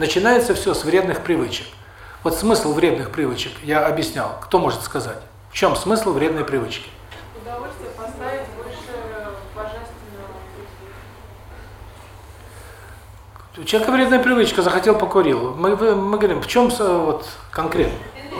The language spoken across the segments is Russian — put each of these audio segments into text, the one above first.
Начинается все с вредных привычек. Вот смысл вредных привычек я объяснял. Кто может сказать? В чем смысл вредной привычки? Удовольствие поставить выше божественного. У человека вредная привычка, захотел, покурил. Мы говорим, в чем вот конкретно?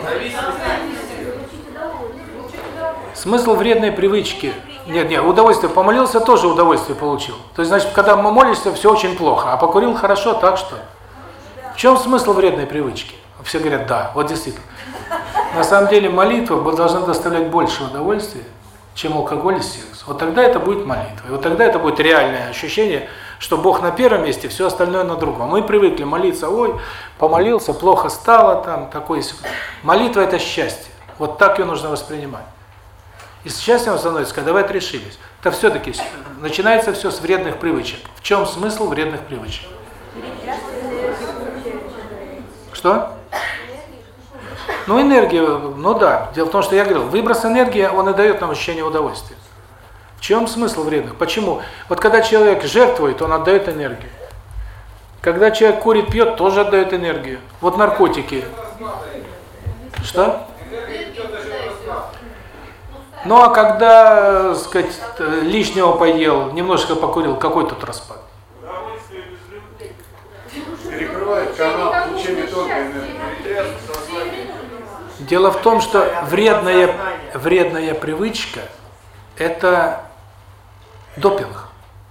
Смысл вредной привычки. Нет, удовольствие помолился, тоже удовольствие получил. То есть, значит, когда мы молишься, все очень плохо, а покурил хорошо, так что? В чем смысл вредной привычки? Все говорят, да, вот действительно. На самом деле молитва должна доставлять больше удовольствия, чем алкоголь и секс. Вот тогда это будет молитва. И вот тогда это будет реальное ощущение, что Бог на первом месте, все остальное на другом. Мы привыкли молиться, ой, помолился, плохо стало, там, такое. Молитва – это счастье. Вот так ее нужно воспринимать. И счастьем становится, когда вы отрешились. То все-таки начинается все с вредных привычек. В чем смысл вредных привычек? Что? Ну, энергия, ну да. Дело в том, что я говорил, выброс энергии, он и дает нам ощущение удовольствия. В чем смысл вредных? Почему? Вот когда человек жертвует, он отдает энергию. Когда человек курит, пьет, тоже отдает энергию. Вот наркотики. Что? Ну, а когда, сказать, лишнего поел, немножко покурил, какой тут распад? Перекрывает канал получения тонкой энергии. Дело в том, что вредная привычка – это допинг.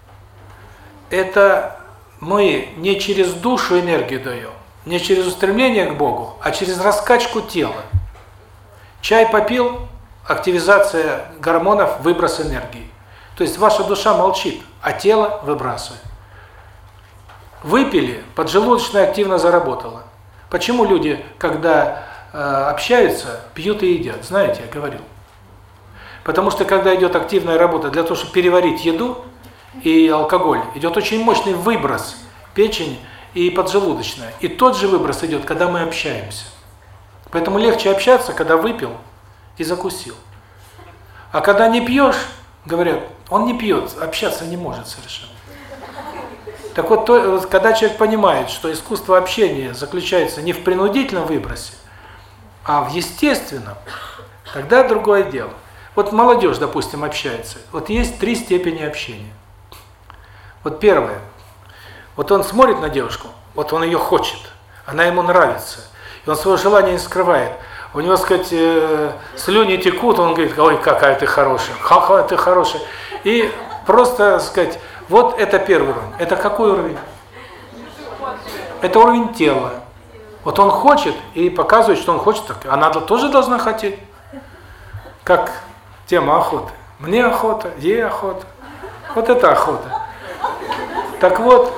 Это мы не через душу энергию даем, не через устремление к Богу, а через раскачку тела. Чай попил – активизация гормонов, выброс энергии. То есть ваша душа молчит, а тело выбрасывает. Выпили, поджелудочная активно заработала. Почему люди, когда общаются, пьют и едят? Знаете, я говорил. Потому что когда идет активная работа для того, чтобы переварить еду и алкоголь, идет очень мощный выброс печени и поджелудочная. И тот же выброс идет, когда мы общаемся. Поэтому легче общаться, когда выпил и закусил. А когда не пьешь, говорят, он не пьет, общаться не может совершенно. Так вот, когда человек понимает, что искусство общения заключается не в принудительном выбросе, а в естественном, тогда другое дело. Вот молодежь, допустим, общается. Вот есть 3 степени общения. Вот первое. Вот он смотрит на девушку, вот он ее хочет, она ему нравится, и он свое желание не скрывает. У него, сказать, слюни текут, он говорит, ой, какая ты хорошая, какая ты хорошая. И просто, сказать, вот это первый уровень. Это какой уровень? Это уровень тела. Вот он хочет и показывает, что он хочет, она тоже должна хотеть. Как тема охоты. Мне охота, ей охота. Вот это охота. Так вот,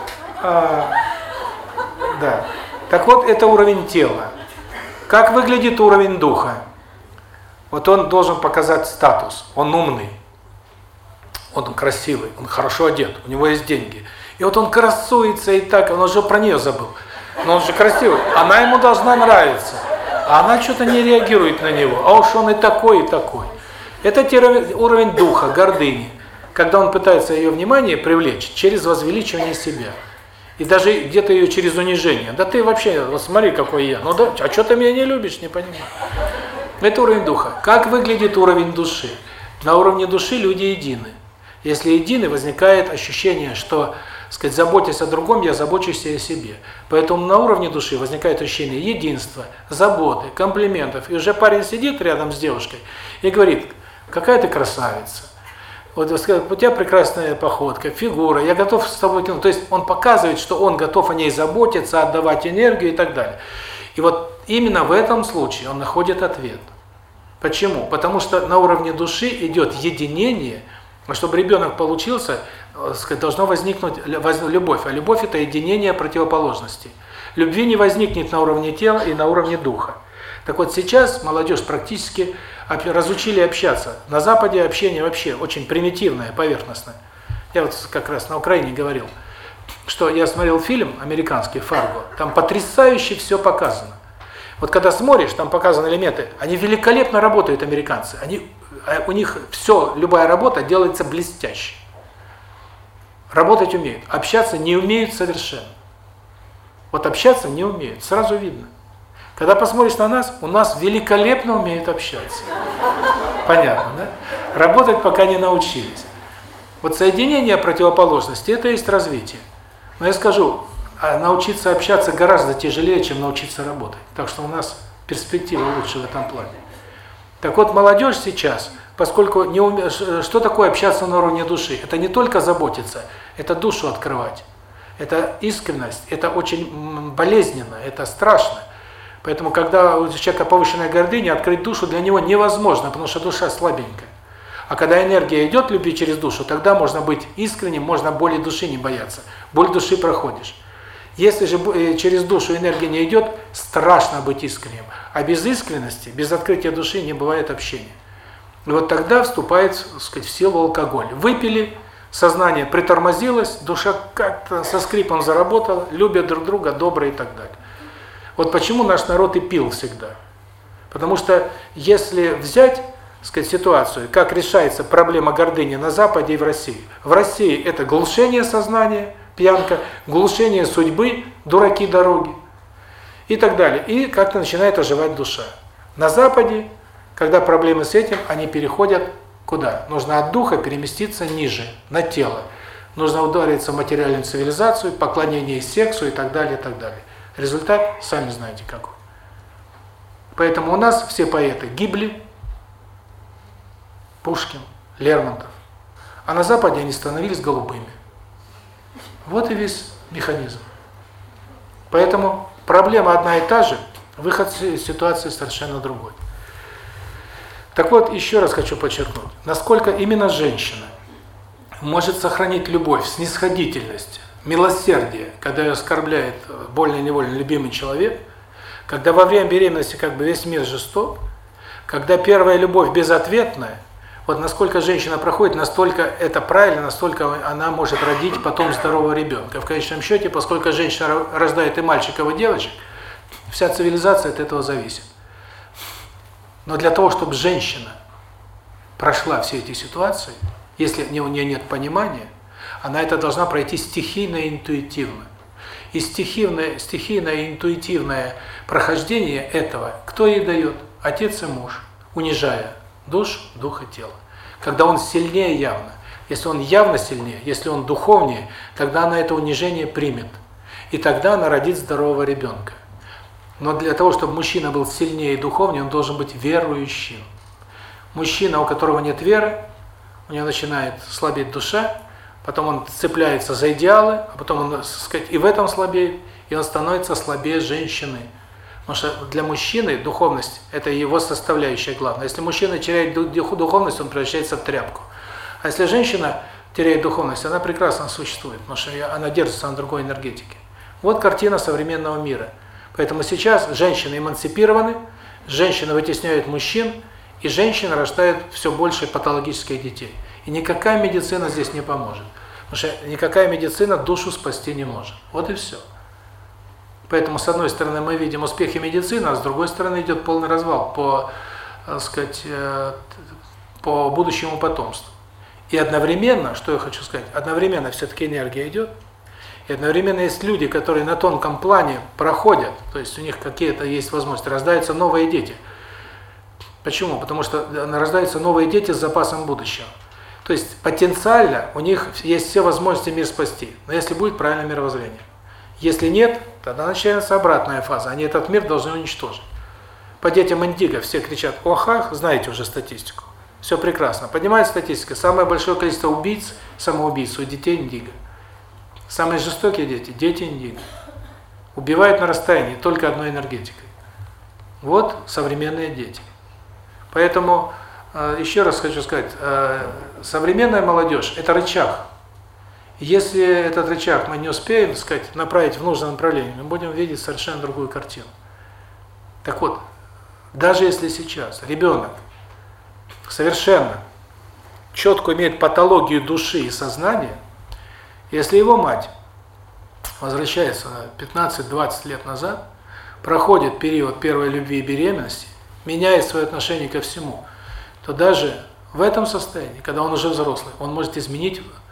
да. Так вот, это уровень тела. Как выглядит уровень духа? Вот он должен показать статус. Он умный, он красивый, он хорошо одет, у него есть деньги. И вот он красуется и так, он уже про нее забыл. Но он же красивый, она ему должна нравиться. А она что-то не реагирует на него. А уж он и такой, и такой. Это уровень духа, гордыни. Когда он пытается ее внимание привлечь через возвеличивание себя. И даже где-то ее через унижение. Да ты вообще, вот смотри, какой я. Ну да, а что ты меня не любишь, не понимаю. Это уровень духа. Как выглядит уровень души? На уровне души люди едины. Если едины, возникает ощущение, что, сказать, заботясь о другом, я забочусь и о себе. Поэтому на уровне души возникает ощущение единства, заботы, комплиментов. И уже парень сидит рядом с девушкой и говорит, какая ты красавица. Вот у тебя прекрасная походка, фигура, я готов с тобой тянуть. То есть он показывает, что он готов о ней заботиться, отдавать энергию и так далее. И вот именно в этом случае он находит ответ. Почему? Потому что на уровне души идет единение, а чтобы ребенок получился, должно возникнуть любовь. А любовь – это единение противоположностей. Любви не возникнет на уровне тела и на уровне духа. Так вот сейчас молодежь практически разучили общаться. На Западе общение вообще очень примитивное, поверхностное. Я вот как раз на Украине говорил, что я смотрел фильм американский «Фарго», там потрясающе все показано. Вот когда смотришь, там показаны элементы, они великолепно работают, американцы. У них все, любая работа делается блестяще. Работать умеют, общаться не умеют совершенно. Вот общаться не умеют, сразу видно. Когда посмотришь на нас, у нас великолепно умеют общаться. Понятно, да? Работать пока не научились. Вот соединение противоположностей – это и есть развитие. Но я скажу, научиться общаться гораздо тяжелее, чем научиться работать. Так что у нас перспектива лучше в этом плане. Так вот, молодежь сейчас, поскольку что такое общаться на уровне души? Это не только заботиться, это душу открывать. Это искренность, это очень болезненно, это страшно. Поэтому, когда у человека повышенная гордыня, открыть душу для него невозможно, потому что душа слабенькая. А когда энергия идет любви через душу, тогда можно быть искренним, можно боли души не бояться. Боль души проходишь. Если же через душу энергия не идет, страшно быть искренним. А без искренности, без открытия души не бывает общения. И вот тогда вступает, так сказать, в силу алкоголь. Выпили, сознание притормозилось, душа как-то со скрипом заработала, любят друг друга, добрые и так далее. Вот почему наш народ и пил всегда. Потому что если взять, так сказать, ситуацию, как решается проблема гордыни на Западе и в России. В России это глушение сознания, пьянка, глушение судьбы, дураки дороги и так далее. И как-то начинает оживать душа. На Западе, когда проблемы с этим, они переходят куда? Нужно от духа переместиться ниже, на тело. Нужно удариться в материальную цивилизацию, поклонение сексу и так далее, и так далее. Результат, сами знаете какой. Поэтому у нас все поэты гибли, Пушкин, Лермонтов. А на Западе они становились голубыми. Вот и весь механизм. Поэтому проблема одна и та же, выход из ситуации совершенно другой. Так вот, еще раз хочу подчеркнуть, насколько именно женщина может сохранить любовь, снисходительность, милосердие, когда ее оскорбляет больно-невольно любимый человек, когда во время беременности как бы весь мир жесток, когда первая любовь безответная, вот насколько женщина проходит, настолько это правильно, настолько она может родить потом здорового ребенка. В конечном счете, поскольку женщина рождает и мальчиков, и девочек, вся цивилизация от этого зависит. Но для того, чтобы женщина прошла все эти ситуации, если у нее нет понимания, она это должна пройти стихийно и интуитивно. И стихийное и интуитивное прохождение этого кто ей дает? Отец и муж, унижая душу, дух и тело. Когда он сильнее явно, если он явно сильнее, если он духовнее, тогда она это унижение примет. И тогда она родит здорового ребенка. Но для того, чтобы мужчина был сильнее и духовнее, он должен быть верующим. Мужчина, у которого нет веры, у него начинает слабеть душа, потом он цепляется за идеалы, а потом он, так сказать, и в этом слабеет, и он становится слабее женщины. Потому что для мужчины духовность – это его составляющая главная. Если мужчина теряет духовность, он превращается в тряпку. А если женщина теряет духовность, она прекрасно существует, потому что она держится на другой энергетике. Вот картина современного мира. Поэтому сейчас женщины эмансипированы, женщины вытесняют мужчин, и женщины рождают все больше патологических детей. И никакая медицина здесь не поможет. Потому что никакая медицина душу спасти не может. Вот и все. Поэтому, с одной стороны, мы видим успехи медицины, а с другой стороны идет полный развал по, так сказать, по будущему потомству. И одновременно, что я хочу сказать, одновременно все-таки энергия идет, и одновременно есть люди, которые на тонком плане проходят, то есть у них какие-то есть возможности, рождаются новые дети. Почему? Потому что рождаются новые дети с запасом будущего. То есть потенциально у них есть все возможности мир спасти, но если будет правильное мировоззрение. Если нет, тогда начинается обратная фаза, они этот мир должны уничтожить. По детям индиго все кричат «Ох-ах», знаете уже статистику. Все прекрасно. Поднимает статистика, самое большое количество убийц, самоубийц у детей индиго. Самые жестокие дети – дети индиго. Убивают на расстоянии только одной энергетикой. Вот современные дети. Поэтому, еще раз хочу сказать, современная молодежь – это рычаг. Если этот рычаг мы не успеем, так сказать, направить в нужное направление, мы будем видеть совершенно другую картину. Так вот, даже если сейчас ребенок совершенно четко имеет патологию души и сознания, если его мать возвращается 15-20 лет назад, проходит период первой любви и беременности, меняет свое отношение ко всему, то даже в этом состоянии, когда он уже взрослый, он может изменить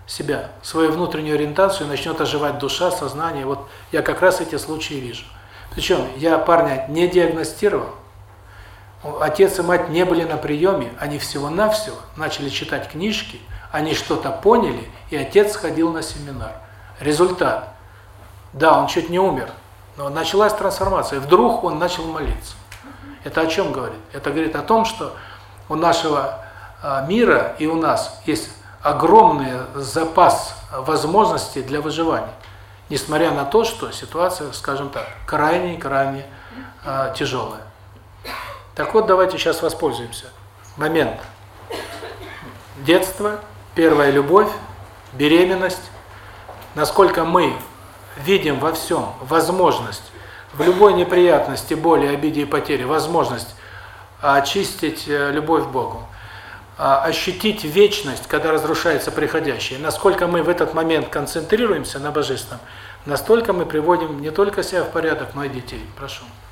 себя, свою внутреннюю ориентацию, начнет оживать душа, сознание. Вот я как раз эти случаи вижу. Причем я парня не диагностировал, отец и мать не были на приеме, они всего-навсего начали читать книжки, они что-то поняли, и отец сходил на семинар. Результат. Да, он чуть не умер, но началась трансформация. Вдруг он начал молиться. Это о чем говорит? Это говорит о том, что у нашего мира и у нас есть огромный запас возможностей для выживания. Несмотря на то, что ситуация, скажем так, крайне тяжелая. Так вот, давайте сейчас воспользуемся. Момент. Детство, первая любовь, беременность. Насколько мы видим во всем возможность, в любой неприятности, боли, обиде и потере, возможность очистить любовь к Богу, ощутить вечность, когда разрушается приходящее. Насколько мы в этот момент концентрируемся на Божественном, настолько мы приводим не только себя в порядок, но и детей. Прошу.